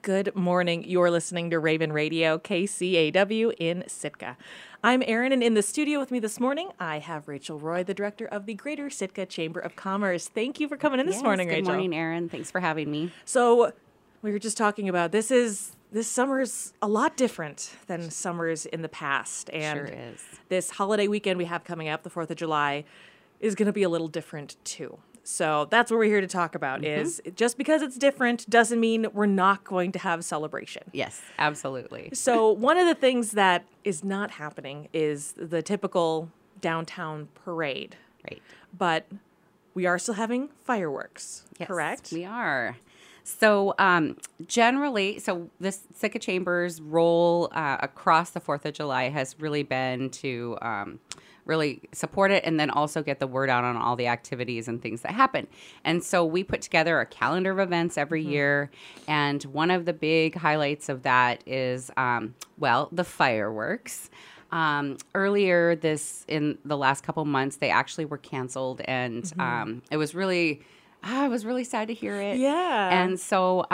Good morning. You're listening to Raven Radio, KCAW in Sitka. I'm Erin, and in the studio with me this morning, I have Rachel Roy, the director of the Greater Sitka Chamber of Commerce. Thank you for coming in this morning, Rachel. Good morning, Erin. Thanks for having me. So we were just talking about this summer's a lot different than summers in the past. And Sure is. this holiday weekend we have coming up, the 4th of July, is going to be a little different too. So that's what we're here to talk about is just because it's different doesn't mean we're not going to have celebration. Yes, absolutely. So one of the things that is not happening is the typical downtown parade. Right. But we are still having fireworks, Yes, correct? we are. So generally, the Sitka Chamber's role across the 4th of July has really been to really support it and then also get the word out on all the activities and things that happen. And so we put together a calendar of events every year. And one of the big highlights of that is, the fireworks. Earlier in the last couple months, they actually were canceled. And it was really... I was really sad to hear it. Yeah. And so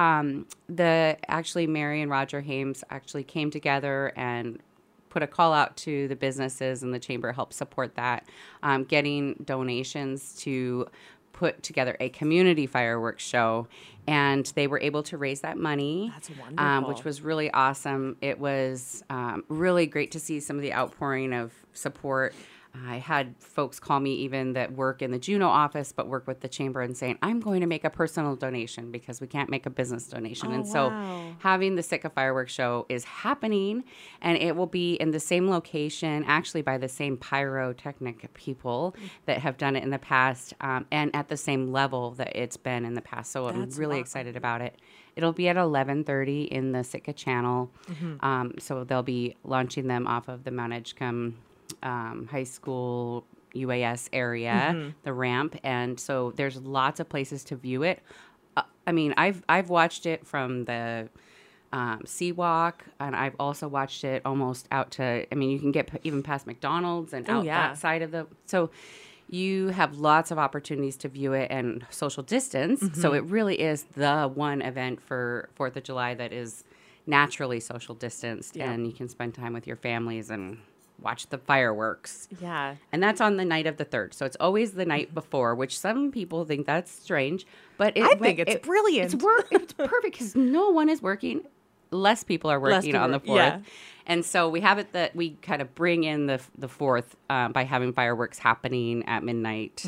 Mary and Roger Hames actually came together and put a call out to the businesses, and the chamber helped support that, getting donations to put together a community fireworks show. And they were able to raise that money. That's wonderful. Which was really awesome. It was really great to see some of the outpouring of support. I had folks call me even that work in the Juneau office but work with the chamber and saying, I'm going to make a personal donation because we can't make a business donation. So having the Sitka Fireworks Show is happening, and it will be in the same location, actually by the same pyrotechnic people that have done it in the past, and at the same level that it's been in the past. So I'm really excited about it. It'll be at 11:30 in the Sitka Channel. So they'll be launching them off of the Mount Edgecombe high school UAS area, the ramp, and so there's lots of places to view it. I've watched it from the Seawalk, and I've also watched it almost out to. You can get even past McDonald's and out that side of the. So you have lots of opportunities to view it and social distance. So it really is the one event for 4th of July that is naturally social distanced, and you can spend time with your families and watch the fireworks. Yeah. And that's on the night of the 3rd. So it's always the night before, which some people think that's strange. But I think it's brilliant. It's perfect because no one is working. Less people are working on the 4th. Yeah. And so we have it that we kind of bring in the 4th by having fireworks happening at midnight.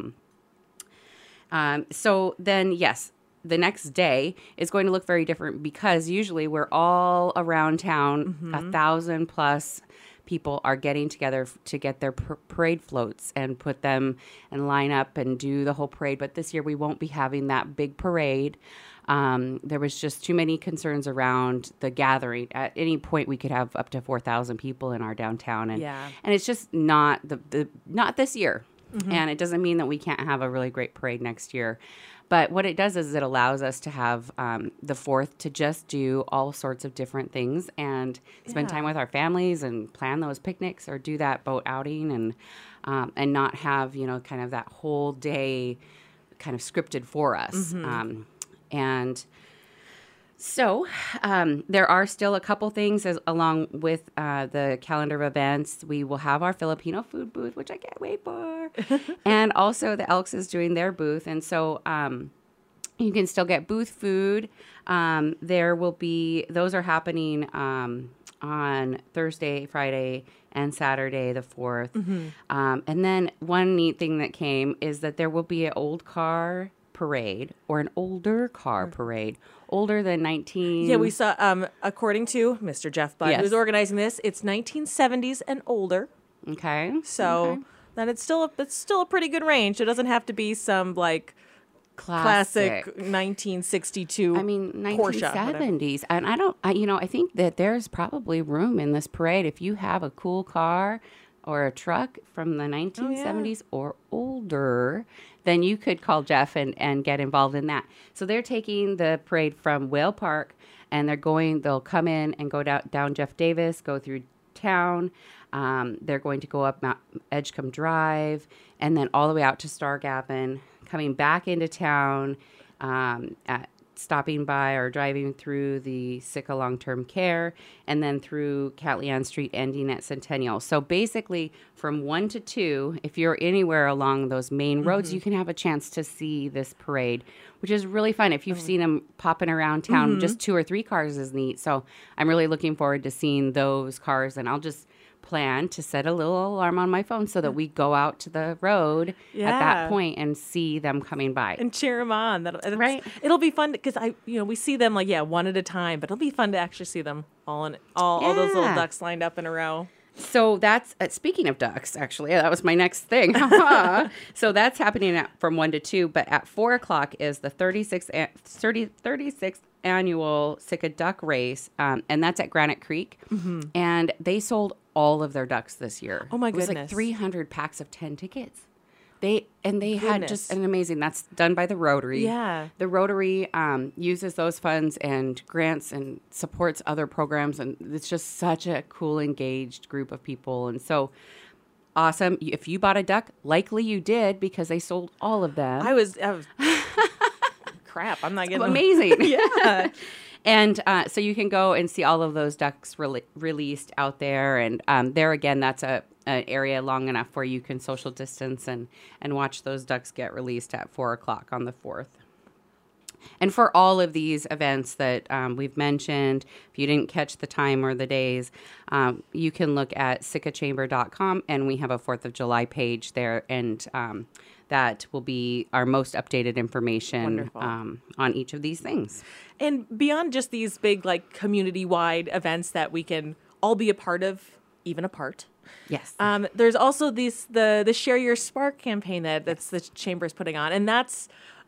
So then, yes, the next day is going to look very different because usually we're all around town, 1,000 plus people are getting together to get their parade floats and put them and line up and do the whole parade. But this year we won't be having that big parade. There was just too many concerns around the gathering. At any point, we could have up to 4,000 people in our downtown, and it's just not not this year. And it doesn't mean that we can't have a really great parade next year. But what it does is it allows us to have the 4th to just do all sorts of different things and spend time with our families and plan those picnics or do that boat outing and not have, kind of that whole day kind of scripted for us. And so there are still a couple things along with the calendar of events. We will have our Filipino food booth, which I can't wait for. And also the Elks is doing their booth. And so you can still get booth food. There will be, those are happening on Thursday, Friday, and Saturday, the 4th. And then one neat thing that came is that there will be an old car parade or an older car parade. Older than 19... Yeah, we saw, according to Mr. Jeff Budd, who's organizing this, it's 1970s and older. Okay. So then it's still a pretty good range. It doesn't have to be some, classic 1962 Porsche. 1970s. And I think that there's probably room in this parade if you have a cool car or a truck from the 1970s or older, then you could call Jeff and get involved in that. So they're taking the parade from Whale Park, and they'll come in and go down Jeff Davis, go through town. They're going to go up Mount Edgecombe Drive, and then all the way out to Stargavin, coming back into town stopping by or driving through the Sitka long-term care, and then through Catleon Street ending at Centennial. So basically from 1 to 2, if you're anywhere along those main roads, you can have a chance to see this parade, which is really fun. If you've seen them popping around town, just 2 or 3 cars is neat. So I'm really looking forward to seeing those cars, and I'll just plan to set a little alarm on my phone so that we go out to the road at that point and see them coming by and cheer them on. Right. It'll be fun because we see them one at a time, but it'll be fun to actually see them all those little ducks lined up in a row. So that's speaking of ducks, actually, that was my next thing. So that's happening from 1 to 2, but at 4 o'clock is the 36th annual Sitka Duck Race, and that's at Granite Creek. And they sold all of their ducks this year. Oh my goodness! It was like 300 packs of 10 tickets. They had just an amazing. That's done by the Rotary. Yeah, the Rotary uses those funds and grants and supports other programs, and it's just such a cool, engaged group of people, and so awesome. If you bought a duck, likely you did because they sold all of them. I was crap. I'm not getting amazing. Yeah. And so you can go and see all of those ducks released out there. And there again, that's an area long enough where you can social distance and watch those ducks get released at 4 o'clock on the 4th. And for all of these events that we've mentioned, if you didn't catch the time or the days, you can look at sitkachamber.com, and we have a 4th of July page there. And that will be our most updated information on each of these things. And beyond just these big, community-wide events that we can all be a part of, even apart. Yes. There's also the Share Your Spark campaign that's the Chamber is putting on, and that's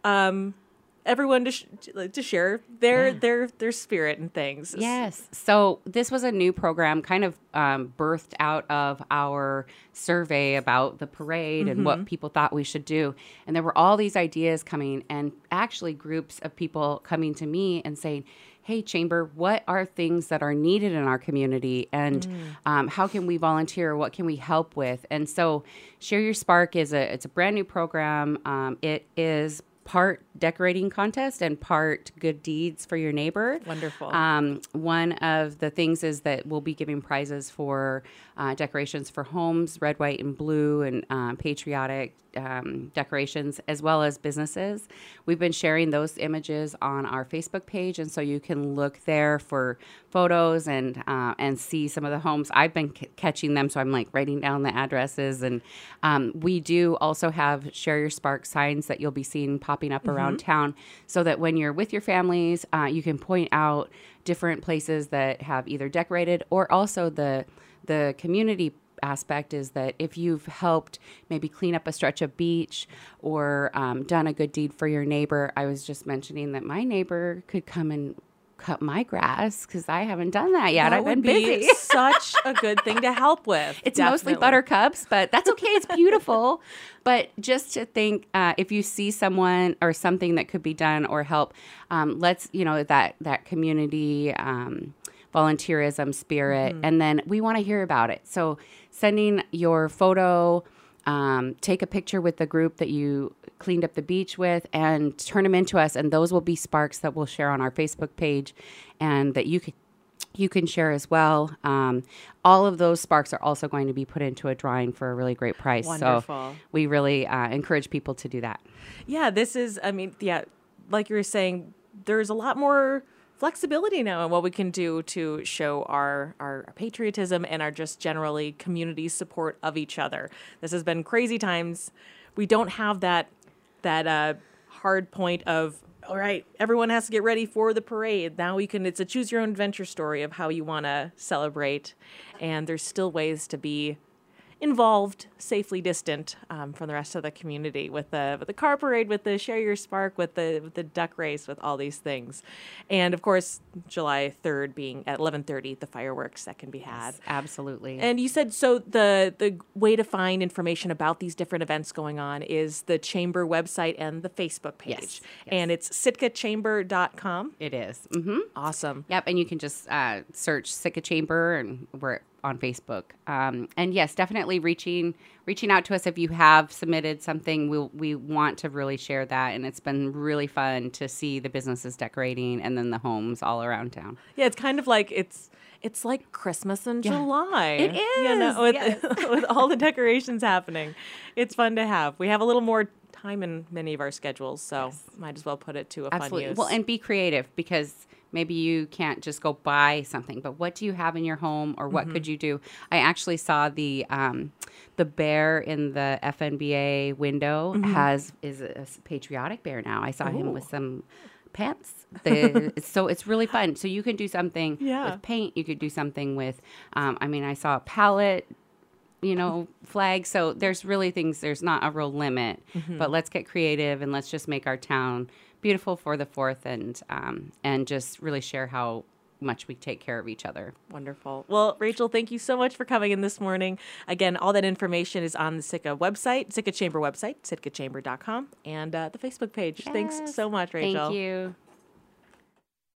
everyone to share their spirit and things. Yes. So this was a new program kind of birthed out of our survey about the parade and what people thought we should do. And there were all these ideas coming, and actually groups of people coming to me and saying, hey, Chamber, what are things that are needed in our community, and how can we volunteer? What can we help with? And so Share Your Spark it's a brand new program. It is part decorating contest and part good deeds for your neighbor. Wonderful. One of the things is that we'll be giving prizes for decorations for homes, red, white, and blue, and patriotic decorations, as well as businesses. We've been sharing those images on our Facebook page, and so you can look there for photos and see some of the homes. I've been catching them, so I'm writing down the addresses. And we do also have Share Your Spark signs that you'll be seeing popping up around town, so that when you're with your families, you can point out different places that have either decorated, or also the community aspect is that if you've helped maybe clean up a stretch of beach or done a good deed for your neighbor. I was just mentioning that my neighbor could come and cut my grass because I haven't done that yet. I've been busy. Such a good thing to help with. It's mostly buttercups, but that's okay. It's beautiful. But just to think, if you see someone or something that could be done or help, let's, that community volunteerism spirit. And then we want to hear about it. So sending your photo, take a picture with the group that you cleaned up the beach with, and turn them into us. And those will be sparks that we'll share on our Facebook page, and that you can share as well. All of those sparks are also going to be put into a drawing for a really great price. Wonderful. So we really encourage people to do that. Yeah, this is, like you were saying, there's a lot more flexibility now in what we can do to show our patriotism and our just generally community support of each other. This has been crazy times. We don't have that hard point of, all right, everyone has to get ready for the parade. Now it's a choose your own adventure story of how you want to celebrate. And there's still ways to be involved, safely distant from the rest of the community with the car parade, with the Share Your Spark, with the duck race, with all these things. And of course, July 3rd being at 11:30, the fireworks that can be had. Yes, absolutely. And you said, so the way to find information about these different events going on is the Chamber website and the Facebook page. Yes. And it's sitkachamber.com. It is. Awesome. Yep. And you can just search Sitka Chamber, and we're on Facebook. And yes, definitely reaching out to us if you have submitted something. We want to really share that, and it's been really fun to see the businesses decorating and then the homes all around town. Yeah, it's kind of like it's like Christmas in July. It is. You know, with all the decorations happening. It's fun to have. We have a little more time in many of our schedules, so might as well put it to a fun use. Well, and be creative, because maybe you can't just go buy something, but what do you have in your home, or what could you do? I actually saw the bear in the FNBA window is a patriotic bear now. I saw him with some pants. So it's really fun. So you can do something with paint. You could do something with, I saw a palette, flag. So there's really things, there's not a real limit, but let's get creative and let's just make our town beautiful for the 4th, and just really share how much we take care of each other. Wonderful. Well, Rachel, thank you so much for coming in this morning. Again, all that information is on the Sitka website, Sitka Chamber website, sitkachamber.com, and the Facebook page. Yes. Thanks so much, Rachel. Thank you.